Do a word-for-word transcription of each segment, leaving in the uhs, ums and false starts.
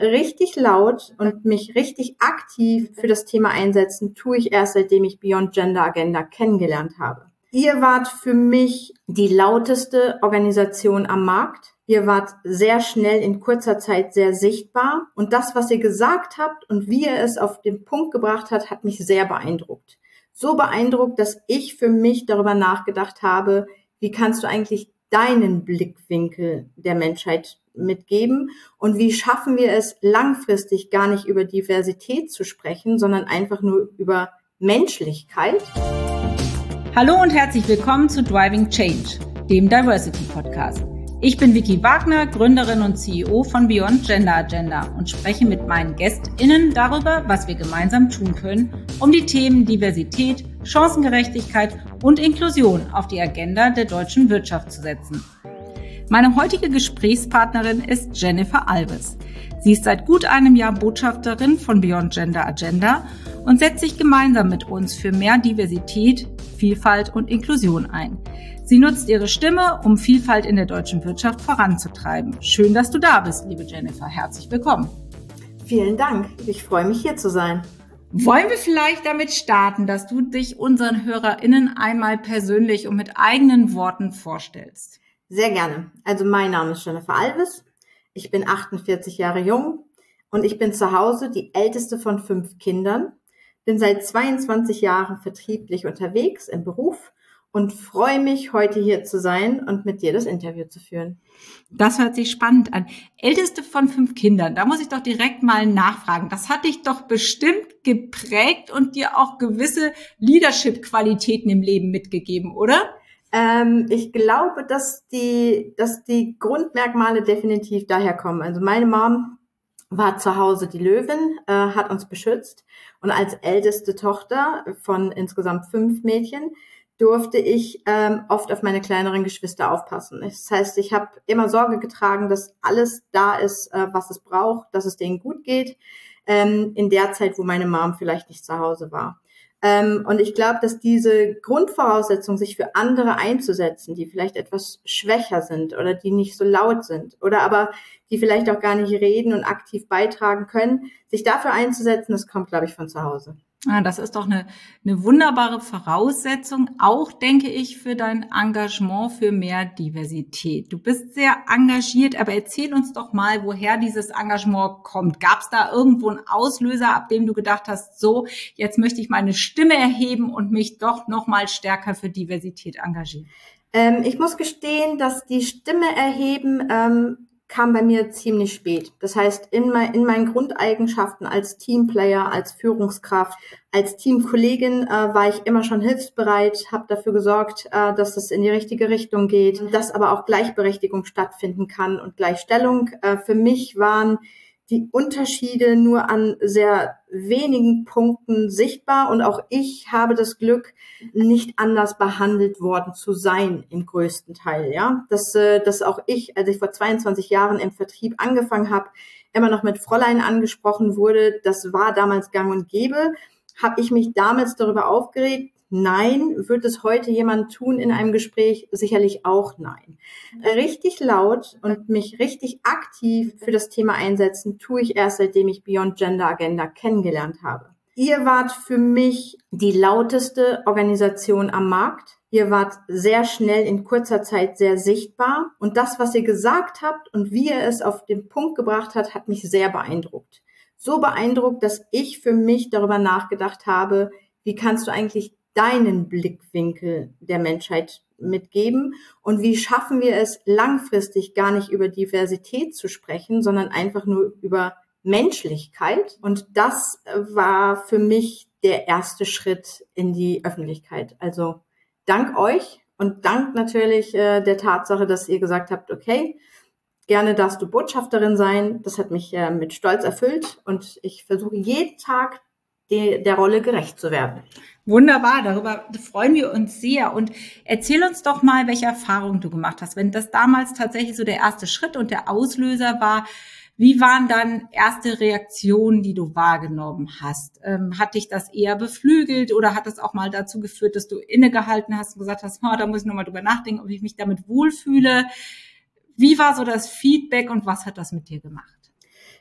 richtig laut und mich richtig aktiv für das Thema einsetzen, tue ich erst, seitdem ich Beyond Gender Agenda kennengelernt habe. Ihr wart für mich die lauteste Organisation am Markt. Ihr wart sehr schnell in kurzer Zeit sehr sichtbar. Und das, was ihr gesagt habt und wie ihr es auf den Punkt gebracht habt, hat mich sehr beeindruckt. So beeindruckt, dass ich für mich darüber nachgedacht habe, wie kannst du eigentlich deinen Blickwinkel der Menschheit mitgeben und wie schaffen wir es langfristig gar nicht über Diversität zu sprechen, sondern einfach nur über Menschlichkeit. Hallo und herzlich willkommen zu Driving Change, dem Diversity Podcast. Ich bin Vicky Wagner, Gründerin und C E O von Beyond Gender Agenda und spreche mit meinen GästInnen darüber, was wir gemeinsam tun können, um die Themen Diversität, Chancengerechtigkeit und Inklusion auf die Agenda der deutschen Wirtschaft zu setzen. Meine heutige Gesprächspartnerin ist Jennifer Alves. Sie ist seit gut einem Jahr Botschafterin von Beyond Gender Agenda und setzt sich gemeinsam mit uns für mehr Diversität, Vielfalt und Inklusion ein. Sie nutzt ihre Stimme, um Vielfalt in der deutschen Wirtschaft voranzutreiben. Schön, dass du da bist, liebe Jennifer. Herzlich willkommen. Vielen Dank. Ich freue mich, hier zu sein. Wollen wir vielleicht damit starten, dass du dich unseren HörerInnen einmal persönlich und mit eigenen Worten vorstellst? Sehr gerne. Also mein Name ist Jennifer Alves. Ich bin achtundvierzig Jahre jung und ich bin zu Hause die älteste von fünf Kindern. Bin seit zweiundzwanzig Jahren vertrieblich unterwegs im Beruf und freue mich, heute hier zu sein und mit dir das Interview zu führen. Das hört sich spannend an. Älteste von fünf Kindern, da muss ich doch direkt mal nachfragen. Das hat dich doch bestimmt geprägt und dir auch gewisse Leadership-Qualitäten im Leben mitgegeben, oder? Ähm, ich glaube, dass die, dass die Grundmerkmale definitiv daher kommen. Also meine Mom war zu Hause die Löwin, äh, hat uns beschützt. Und als älteste Tochter von insgesamt fünf Mädchen durfte ich ähm, oft auf meine kleineren Geschwister aufpassen. Das heißt, ich habe immer Sorge getragen, dass alles da ist, äh, was es braucht, dass es denen gut geht, ähm, in der Zeit, wo meine Mom vielleicht nicht zu Hause war. Ähm, und ich glaube, dass diese Grundvoraussetzung, sich für andere einzusetzen, die vielleicht etwas schwächer sind oder die nicht so laut sind oder aber die vielleicht auch gar nicht reden und aktiv beitragen können, sich dafür einzusetzen, das kommt, glaube ich, von zu Hause. Ah, das ist doch eine, eine wunderbare Voraussetzung, auch, denke ich, für dein Engagement für mehr Diversität. Du bist sehr engagiert, aber erzähl uns doch mal, woher dieses Engagement kommt. Gab es da irgendwo einen Auslöser, ab dem du gedacht hast, so, jetzt möchte ich meine Stimme erheben und mich doch noch mal stärker für Diversität engagieren? Ähm, ich muss gestehen, dass die Stimme erheben ähm, kam bei mir ziemlich spät. Das heißt, in, mein, in meinen Grundeigenschaften als Teamplayer, als Führungskraft, als Teamkollegin äh, war ich immer schon hilfsbereit, habe dafür gesorgt, äh, dass es in die richtige Richtung geht, dass aber auch Gleichberechtigung stattfinden kann und Gleichstellung. Äh, für mich waren die Unterschiede nur an sehr wenigen Punkten sichtbar und auch ich habe das Glück, nicht anders behandelt worden zu sein im größten Teil, ja. Dass, dass auch ich, als ich vor zweiundzwanzig Jahren im Vertrieb angefangen habe, immer noch mit Fräulein angesprochen wurde, das war damals gang und gäbe, habe ich mich damals darüber aufgeregt. Nein, wird es heute jemand tun in einem Gespräch? Sicherlich auch nein. Richtig laut und mich richtig aktiv für das Thema einsetzen, tue ich erst, seitdem ich Beyond Gender Agenda kennengelernt habe. Ihr wart für mich die lauteste Organisation am Markt. Ihr wart sehr schnell in kurzer Zeit sehr sichtbar. Und das, was ihr gesagt habt und wie ihr es auf den Punkt gebracht habt, hat mich sehr beeindruckt. So beeindruckt, dass ich für mich darüber nachgedacht habe, wie kannst du eigentlich deinen Blickwinkel der Menschheit mitgeben und wie schaffen wir es langfristig gar nicht über Diversität zu sprechen, sondern einfach nur über Menschlichkeit. Und das war für mich der erste Schritt in die Öffentlichkeit. Also dank euch und dank natürlich äh, der Tatsache, dass ihr gesagt habt, okay, gerne darfst du Botschafterin sein. Das hat mich äh, mit Stolz erfüllt und ich versuche jeden Tag die, der Rolle gerecht zu werden. Wunderbar, darüber freuen wir uns sehr. Und erzähl uns doch mal, welche Erfahrungen du gemacht hast. Wenn das damals tatsächlich so der erste Schritt und der Auslöser war, wie waren dann erste Reaktionen, die du wahrgenommen hast? Ähm, hat dich das eher beflügelt oder hat das auch mal dazu geführt, dass du innegehalten hast und gesagt hast, oh, da muss ich nochmal drüber nachdenken, ob ich mich damit wohlfühle? Wie war so das Feedback und was hat das mit dir gemacht?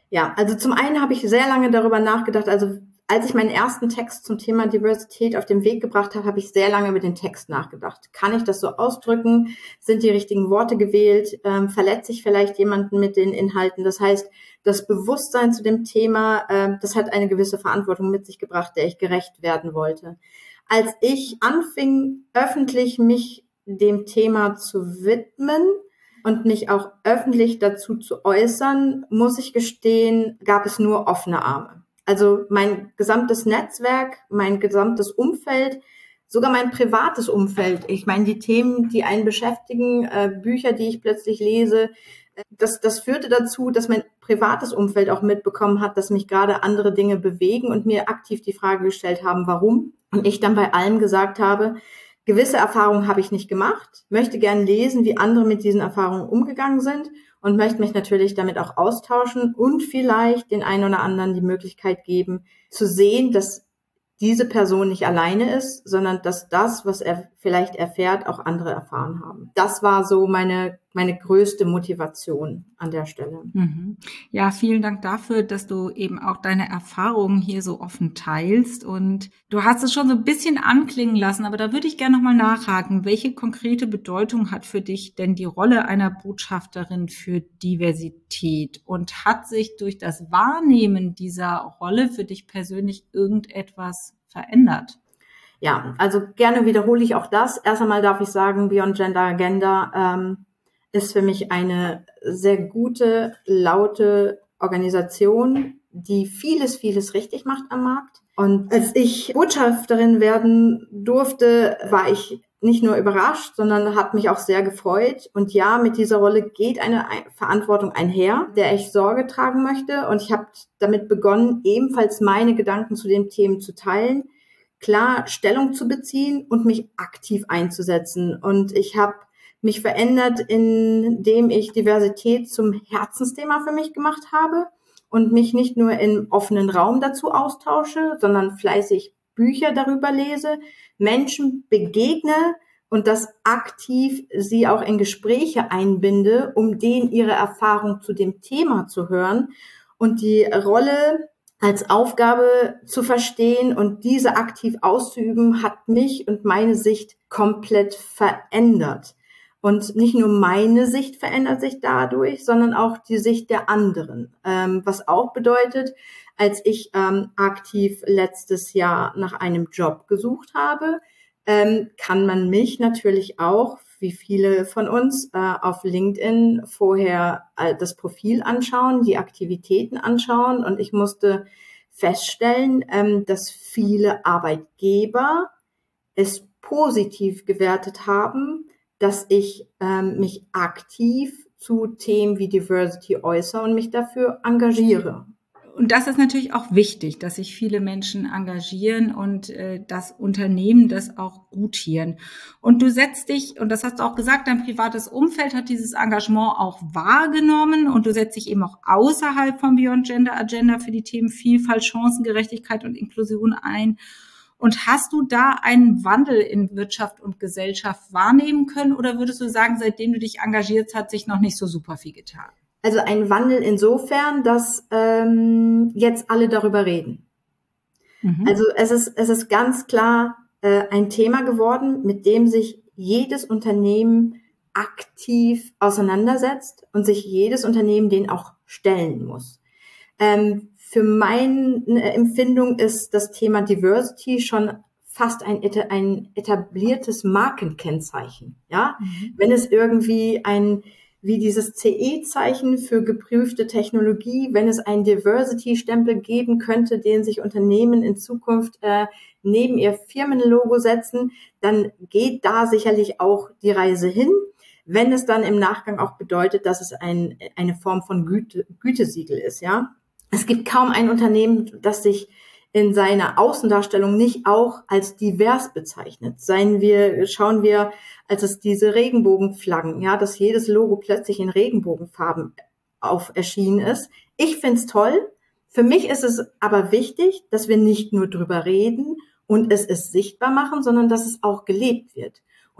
Ja, also zum einen habe ich sehr lange darüber nachgedacht, also als ich meinen ersten Text zum Thema Diversität auf den Weg gebracht habe, habe ich sehr lange über den Text nachgedacht. Kann ich das so ausdrücken? Sind die richtigen Worte gewählt? Ähm, verletze ich vielleicht jemanden mit den Inhalten? Das heißt, das Bewusstsein zu dem Thema, äh, das hat eine gewisse Verantwortung mit sich gebracht, der ich gerecht werden wollte. Als ich anfing, öffentlich mich dem Thema zu widmen und mich auch öffentlich dazu zu äußern, muss ich gestehen, gab es nur offene Arme. Also mein gesamtes Netzwerk, mein gesamtes Umfeld, sogar mein privates Umfeld. Ich meine, die Themen, die einen beschäftigen, äh, Bücher, die ich plötzlich lese, das, das führte dazu, dass mein privates Umfeld auch mitbekommen hat, dass mich gerade andere Dinge bewegen und mir aktiv die Frage gestellt haben, warum. Und ich dann bei allem gesagt habe, gewisse Erfahrungen habe ich nicht gemacht, möchte gern lesen, wie andere mit diesen Erfahrungen umgegangen sind und möchte mich natürlich damit auch austauschen und vielleicht den einen oder anderen die Möglichkeit geben, zu sehen, dass diese Person nicht alleine ist, sondern dass das, was er vielleicht erfährt, auch andere erfahren haben. Das war so meine meine größte Motivation an der Stelle. Mhm. Ja, vielen Dank dafür, dass du eben auch deine Erfahrungen hier so offen teilst. Und du hast es schon so ein bisschen anklingen lassen, aber da würde ich gerne nochmal nachhaken. Welche konkrete Bedeutung hat für dich denn die Rolle einer Botschafterin für Diversität? Und hat sich durch das Wahrnehmen dieser Rolle für dich persönlich irgendetwas verändert? Ja, also gerne wiederhole ich auch das. Erst einmal darf ich sagen, Beyond Gender Agenda ähm, ist für mich eine sehr gute, laute Organisation, die vieles, vieles richtig macht am Markt. Und als ich Botschafterin werden durfte, war ich nicht nur überrascht, sondern hat mich auch sehr gefreut. Und ja, mit dieser Rolle geht eine Verantwortung einher, der ich Sorge tragen möchte. Und ich habe damit begonnen, ebenfalls meine Gedanken zu den Themen zu teilen, klar Stellung zu beziehen und mich aktiv einzusetzen. Und ich habe mich verändert, indem ich Diversität zum Herzensthema für mich gemacht habe und mich nicht nur im offenen Raum dazu austausche, sondern fleißig Bücher darüber lese, Menschen begegne und das aktiv sie auch in Gespräche einbinde, um denen ihre Erfahrung zu dem Thema zu hören und die Rolle als Aufgabe zu verstehen und diese aktiv auszuüben, hat mich und meine Sicht komplett verändert. Und nicht nur meine Sicht verändert sich dadurch, sondern auch die Sicht der anderen. Ähm, was auch bedeutet, als ich ähm, aktiv letztes Jahr nach einem Job gesucht habe, ähm, kann man mich natürlich auch, wie viele von uns, äh, auf LinkedIn vorher äh, das Profil anschauen, die Aktivitäten anschauen. Und ich musste feststellen, ähm, dass viele Arbeitgeber es positiv gewertet haben, dass ich ähm, mich aktiv zu Themen wie Diversity äußere und mich dafür engagiere. Und das ist natürlich auch wichtig, dass sich viele Menschen engagieren und äh, das Unternehmen das auch gutieren. Und du setzt dich, und das hast du auch gesagt, dein privates Umfeld hat dieses Engagement auch wahrgenommen und du setzt dich eben auch außerhalb von Beyond Gender Agenda für die Themen Vielfalt, Chancengerechtigkeit und Inklusion ein. Und hast du da einen Wandel in Wirtschaft und Gesellschaft wahrnehmen können oder würdest du sagen, seitdem du dich engagierst, hat sich noch nicht so super viel getan? Also ein Wandel insofern, dass ähm, jetzt alle darüber reden. Mhm. Also es ist es ist ganz klar äh, ein Thema geworden, mit dem sich jedes Unternehmen aktiv auseinandersetzt und sich jedes Unternehmen den auch stellen muss. Ähm, für meine Empfindung ist das Thema Diversity schon fast ein, ein etabliertes Markenkennzeichen. Ja, mhm. Wenn es irgendwie ein wie dieses C E-Zeichen für geprüfte Technologie, wenn es einen Diversity-Stempel geben könnte, den sich Unternehmen in Zukunft äh, neben ihr Firmenlogo setzen, dann geht da sicherlich auch die Reise hin, wenn es dann im Nachgang auch bedeutet, dass es ein, eine Form von Güte, Gütesiegel ist. Ja, es gibt kaum ein Unternehmen, das sich in seiner Außendarstellung nicht auch als divers bezeichnet. Seien wir, schauen wir, als es diese Regenbogenflaggen, ja, dass jedes Logo plötzlich in Regenbogenfarben auf erschienen ist. Ich find's toll. Für mich ist es aber wichtig, dass wir nicht nur drüber reden und es es sichtbar machen, sondern dass es auch gelebt wird.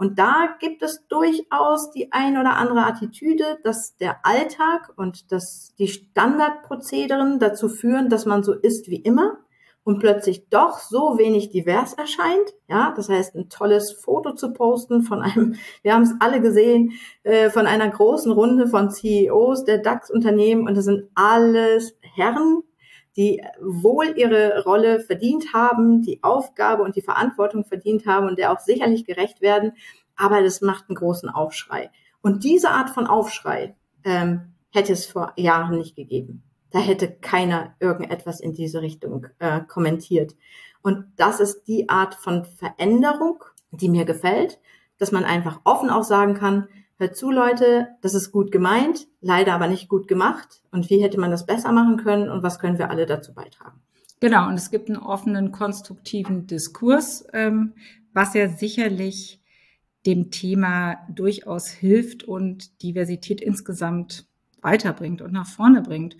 Und da gibt es durchaus die ein oder andere Attitüde, dass der Alltag und dass die Standardprozederen dazu führen, dass man so ist wie immer und plötzlich doch so wenig divers erscheint. Ja, das heißt, ein tolles Foto zu posten von einem, wir haben es alle gesehen, äh, von einer großen Runde von C E Os der DAX-Unternehmen, und das sind alles Herren, die wohl ihre Rolle verdient haben, die Aufgabe und die Verantwortung verdient haben und der auch sicherlich gerecht werden, aber das macht einen großen Aufschrei. Und diese Art von Aufschrei ähm, hätte es vor Jahren nicht gegeben. Da hätte keiner irgendetwas in diese Richtung äh, kommentiert. Und das ist die Art von Veränderung, die mir gefällt, dass man einfach offen auch sagen kann, hört zu, Leute, das ist gut gemeint, leider aber nicht gut gemacht. Und wie hätte man das besser machen können und was können wir alle dazu beitragen? Genau, und es gibt einen offenen, konstruktiven Diskurs, ähm, was ja sicherlich dem Thema durchaus hilft und Diversität insgesamt weiterbringt und nach vorne bringt.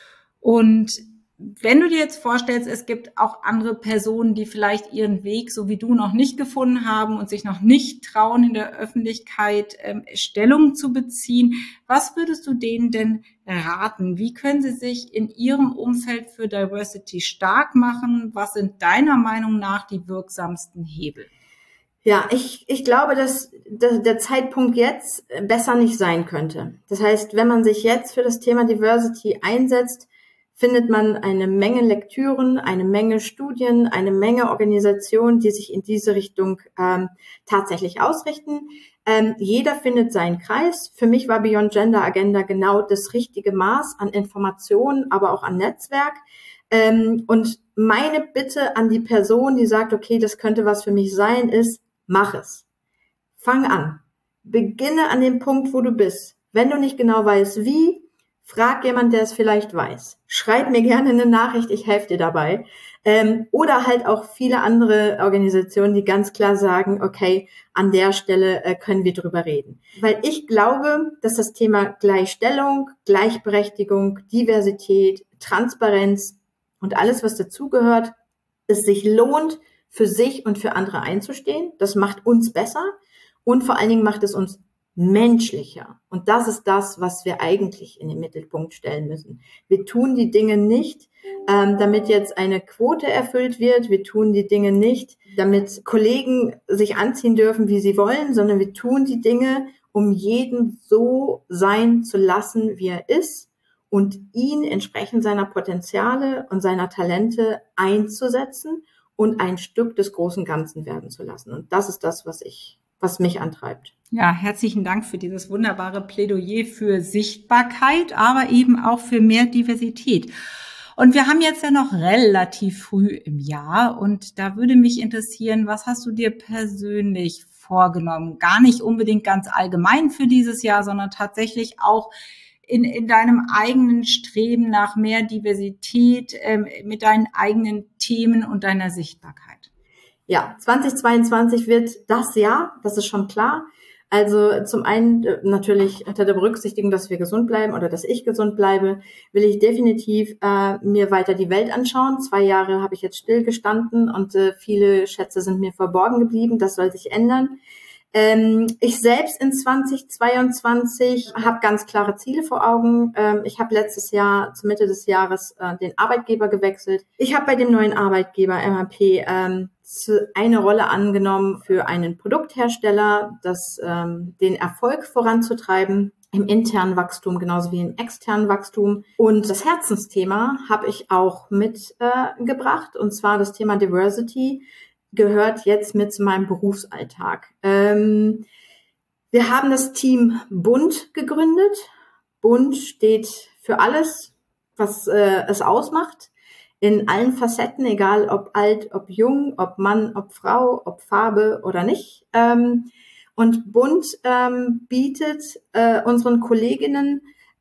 Und wenn du dir jetzt vorstellst, es gibt auch andere Personen, die vielleicht ihren Weg, so wie du, noch nicht gefunden haben und sich noch nicht trauen, in der Öffentlichkeit ähm, Stellung zu beziehen, was würdest du denen denn raten? Wie können sie sich in ihrem Umfeld für Diversity stark machen? Was sind deiner Meinung nach die wirksamsten Hebel? Ja, ich, ich glaube, dass, dass der Zeitpunkt jetzt besser nicht sein könnte. Das heißt, wenn man sich jetzt für das Thema Diversity einsetzt, findet man eine Menge Lektüren, eine Menge Studien, eine Menge Organisationen, die sich in diese Richtung ähm, tatsächlich ausrichten. Ähm, jeder findet seinen Kreis. Für mich war Beyond Gender Agenda genau das richtige Maß an Informationen, aber auch an Netzwerk. Ähm, und meine Bitte an die Person, die sagt, okay, das könnte was für mich sein, ist, mach es. Fang an. Beginne an dem Punkt, wo du bist. Wenn du nicht genau weißt, wie, frag jemand, der es vielleicht weiß. Schreib mir gerne eine Nachricht, ich helfe dir dabei. Ähm, oder halt auch viele andere Organisationen, die ganz klar sagen, okay, an der Stelle äh, können wir drüber reden. Weil ich glaube, dass das Thema Gleichstellung, Gleichberechtigung, Diversität, Transparenz und alles, was dazugehört, es sich lohnt, für sich und für andere einzustehen. Das macht uns besser und vor allen Dingen macht es uns menschlicher. Und das ist das, was wir eigentlich in den Mittelpunkt stellen müssen. Wir tun die Dinge nicht, ähm, damit jetzt eine Quote erfüllt wird. Wir tun die Dinge nicht, damit Kollegen sich anziehen dürfen, wie sie wollen, sondern wir tun die Dinge, um jeden so sein zu lassen, wie er ist und ihn entsprechend seiner Potenziale und seiner Talente einzusetzen und ein Stück des großen Ganzen werden zu lassen. Und das ist das, was ich, was mich antreibt. Ja, herzlichen Dank für dieses wunderbare Plädoyer für Sichtbarkeit, aber eben auch für mehr Diversität. Und wir haben jetzt ja noch relativ früh im Jahr und da würde mich interessieren, was hast du dir persönlich vorgenommen? Gar nicht unbedingt ganz allgemein für dieses Jahr, sondern tatsächlich auch in, in deinem eigenen Streben nach mehr Diversität, ähm, mit deinen eigenen Themen und deiner Sichtbarkeit. Ja, zweitausendzweiundzwanzig wird das Jahr, das ist schon klar. Also zum einen natürlich unter der Berücksichtigung, dass wir gesund bleiben oder dass ich gesund bleibe, will ich definitiv äh, mir weiter die Welt anschauen. Zwei Jahre habe ich jetzt stillgestanden und äh, viele Schätze sind mir verborgen geblieben. Das soll sich ändern. Ähm, ich selbst in zweitausendzweiundzwanzig habe ganz klare Ziele vor Augen. Ähm, ich habe letztes Jahr, zur Mitte des Jahres, äh, den Arbeitgeber gewechselt. Ich habe bei dem neuen Arbeitgeber M H P ähm, eine Rolle angenommen für einen Produkthersteller, das, ähm, den Erfolg voranzutreiben im internen Wachstum genauso wie im externen Wachstum. Und das Herzensthema habe ich auch mitgebracht, äh, und zwar das Thema Diversity gehört jetzt mit zu meinem Berufsalltag. Ähm, wir haben das Team Bunt gegründet. Bunt steht für alles, was äh, es ausmacht. In allen Facetten, egal ob alt, ob jung, ob Mann, ob Frau, ob Farbe oder nicht. Ähm, und Bunt ähm, bietet äh, unseren Kolleginnen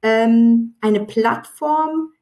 ähm, eine Plattform,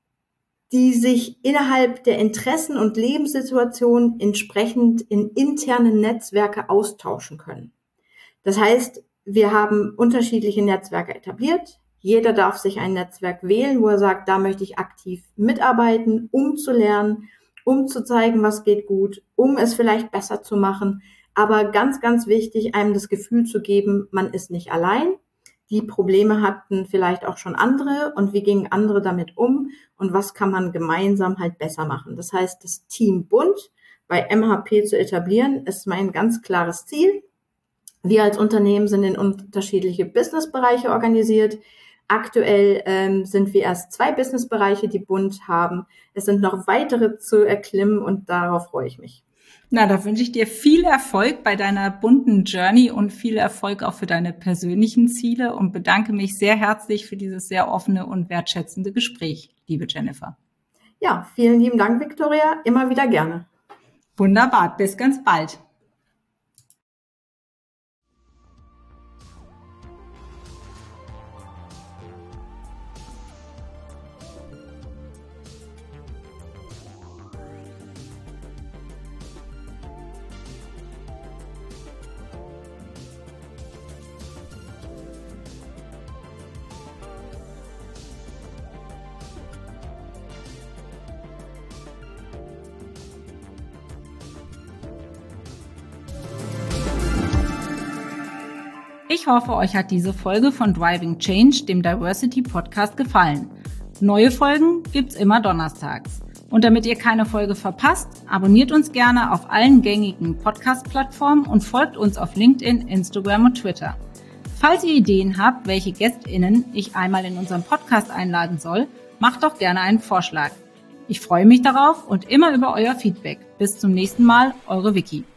die sich innerhalb der Interessen und Lebenssituationen entsprechend in interne Netzwerke austauschen können. Das heißt, wir haben unterschiedliche Netzwerke etabliert. Jeder darf sich ein Netzwerk wählen, wo er sagt, da möchte ich aktiv mitarbeiten, um zu lernen, um zu zeigen, was geht gut, um es vielleicht besser zu machen. Aber ganz, ganz wichtig, einem das Gefühl zu geben, man ist nicht allein. Die Probleme hatten vielleicht auch schon andere und wie gingen andere damit um und was kann man gemeinsam halt besser machen. Das heißt, das Team Bund bei M H P zu etablieren, ist mein ganz klares Ziel. Wir als Unternehmen sind in unterschiedliche Businessbereiche organisiert. Aktuell ähm, sind wir erst zwei Businessbereiche, die Bund haben. Es sind noch weitere zu erklimmen und darauf freue ich mich. Na, da wünsche ich dir viel Erfolg bei deiner bunten Journey und viel Erfolg auch für deine persönlichen Ziele und bedanke mich sehr herzlich für dieses sehr offene und wertschätzende Gespräch, liebe Jennifer. Ja, vielen lieben Dank, Victoria. Immer wieder gerne. Wunderbar, bis ganz bald. Ich hoffe, euch hat diese Folge von Driving Change, dem Diversity Podcast, gefallen. Neue Folgen gibt's immer donnerstags. Und damit ihr keine Folge verpasst, abonniert uns gerne auf allen gängigen Podcast-Plattformen und folgt uns auf LinkedIn, Instagram und Twitter. Falls ihr Ideen habt, welche GästInnen ich einmal in unserem Podcast einladen soll, macht doch gerne einen Vorschlag. Ich freue mich darauf und immer über euer Feedback. Bis zum nächsten Mal, eure Vicky.